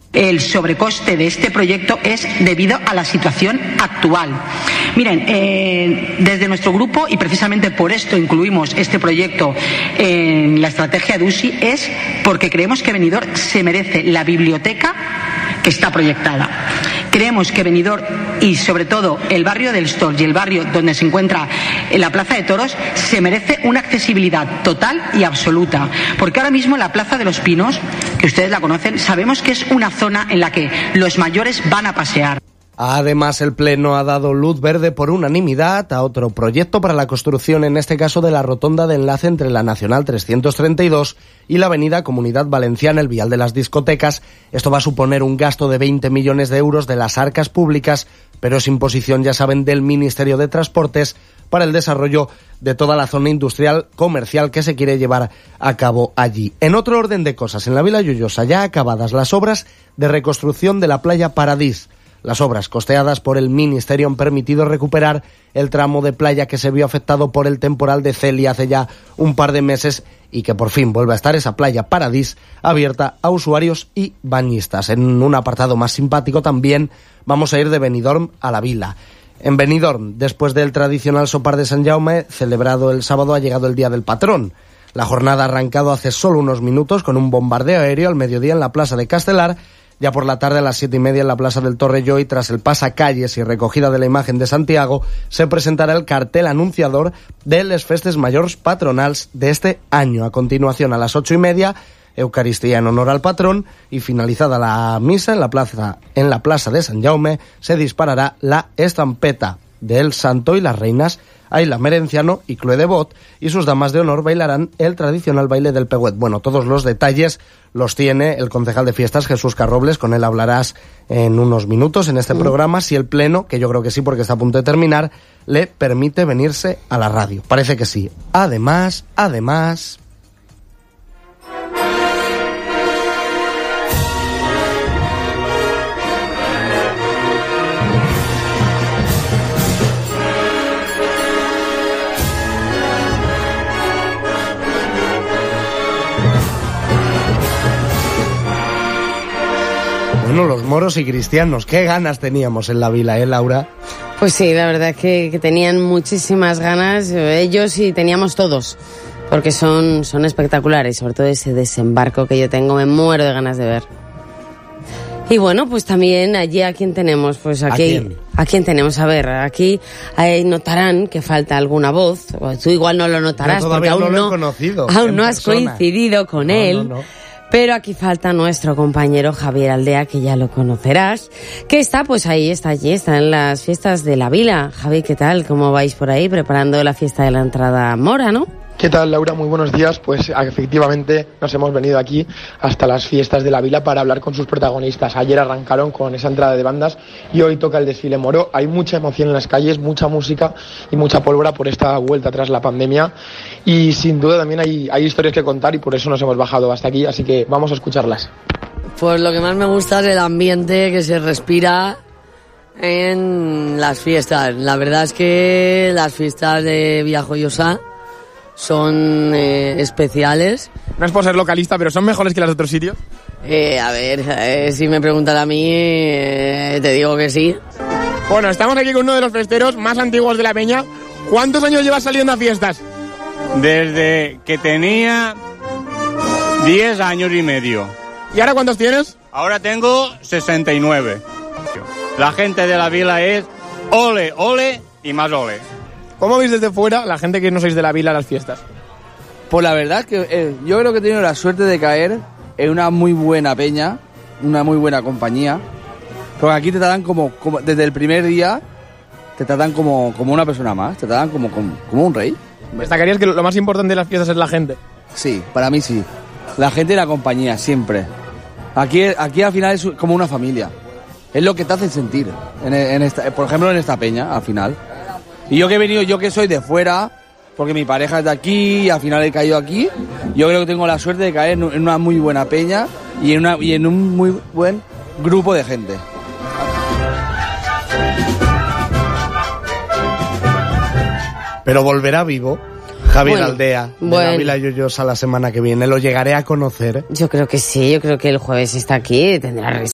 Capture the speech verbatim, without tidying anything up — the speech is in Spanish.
El sobrecoste de este proyecto es debido a la situación actual. Miren, eh, desde nuestro grupo, y precisamente por esto incluimos este proyecto en la estrategia de U S I, es porque creemos que Benidorm se merece la biblioteca que está proyectada. Creemos que Benidorm y sobre todo el barrio del Stors y el barrio donde se encuentra la Plaza de Toros se merece una accesibilidad total y absoluta, porque ahora mismo la Plaza de los Pinos, que ustedes la conocen, sabemos que es una zona en la que los mayores van a pasear. Además, el Pleno ha dado luz verde por unanimidad a otro proyecto para la construcción, en este caso de la rotonda de enlace entre la Nacional trescientos treinta y dos y la avenida Comunidad Valenciana, el vial de las discotecas. Esto va a suponer un gasto de veinte millones de euros de las arcas públicas, pero es imposición, ya saben, del Ministerio de Transportes para el desarrollo de toda la zona industrial comercial que se quiere llevar a cabo allí. En otro orden de cosas, en la Vila Lloyosa ya acabadas las obras de reconstrucción de la playa Paradís. Las obras costeadas por el Ministerio han permitido recuperar el tramo de playa que se vio afectado por el temporal de Celia hace ya un par de meses y que por fin vuelve a estar esa playa Paradís abierta a usuarios y bañistas. En un apartado más simpático también vamos a ir de Benidorm a la Vila. En Benidorm, después del tradicional sopar de Sant Jaume, celebrado el sábado, ha llegado el Día del Patrón. La jornada ha arrancado hace solo unos minutos con un bombardeo aéreo al mediodía en la plaza de Castelar. Ya por la tarde, a las siete y media, en la plaza del Torrelló, y tras el pasacalles y recogida de la imagen de Santiago, se presentará el cartel anunciador de les festes mayors patronals de este año. A continuación, a las ocho y media, Eucaristía en honor al patrón, y finalizada la misa en la plaza, en la plaza de Sant Jaume, se disparará la estampeta del santo y las reinas Ayla Merenciano y Chloe de Bot y sus damas de honor bailarán el tradicional baile del pehuet. Bueno, todos los detalles los tiene el concejal de fiestas, Jesús Carrobles. Con él hablarás en unos minutos en este programa, si el Pleno, que yo creo que sí porque está a punto de terminar, le permite venirse a la radio. Parece que sí. Además, además... Bueno, los moros y cristianos, qué ganas teníamos en la Vila, ¿eh, Laura? Pues sí, la verdad es que, que tenían muchísimas ganas, ellos y teníamos todos, porque son, son espectaculares, sobre todo ese desembarco que yo tengo, me muero de ganas de ver. Y bueno, pues también allí a quién tenemos, pues aquí, ¿a quién? ¿A quién tenemos? A ver, aquí eh, notarán que falta alguna voz, tú igual no lo notarás, porque aún no, lo he conocido, aún no has coincidido con no, él. No, no. Pero aquí falta nuestro compañero Javier Aldea, que ya lo conocerás, que está pues ahí, está allí, está en las fiestas de la Vila. Javi, ¿qué tal? ¿Cómo vais por ahí preparando la fiesta de la entrada mora, no? ¿Qué tal, Laura? Muy buenos días. Pues efectivamente nos hemos venido aquí hasta las fiestas de la Vila para hablar con sus protagonistas. Ayer arrancaron con esa entrada de bandas y hoy toca el desfile moro. Hay mucha emoción en las calles, mucha música y mucha pólvora por esta vuelta tras la pandemia. Y sin duda también hay, hay historias que contar y por eso nos hemos bajado hasta aquí, así que vamos a escucharlas. Pues lo que más me gusta es el ambiente que se respira en las fiestas. La verdad es que las fiestas de Vila Joyosa son eh, especiales. No es por ser localista, pero ¿son mejores que las de otros sitios? Eh, a ver, eh, si me preguntan a mí, eh, te digo que sí. Bueno, estamos aquí con uno de los festeros más antiguos de la peña. ¿Cuántos años llevas saliendo a fiestas? Desde que tenía diez años y medio. ¿Y ahora cuántos tienes? Ahora tengo sesenta y nueve. La gente de la Vila es ole, ole y más ole. ¿Cómo veis desde fuera la gente que no sois de la Vila a las fiestas? Pues la verdad es que eh, yo creo que he tenido la suerte de caer en una muy buena peña, una muy buena compañía. Porque aquí te tratan como, como desde el primer día, te tratan como, como una persona más, te tratan como, como, como un rey. ¿Destacarías que lo más importante de las fiestas es la gente? Sí, para mí sí. La gente y la compañía, siempre. Aquí, aquí al final es como una familia. Es lo que te hacen sentir, en, en esta, por ejemplo en esta peña, al final. Y yo que he venido, yo que soy de fuera, porque mi pareja es de aquí y al final he caído aquí, yo creo que tengo la suerte de caer en una muy buena peña y en, una, y en un muy buen grupo de gente. Pero volverá vivo Javier bueno, Aldea, de bueno. la Vila Lloyosa la semana que viene. ¿Lo llegaré a conocer? Yo creo que sí, yo creo que el jueves está aquí, tendrá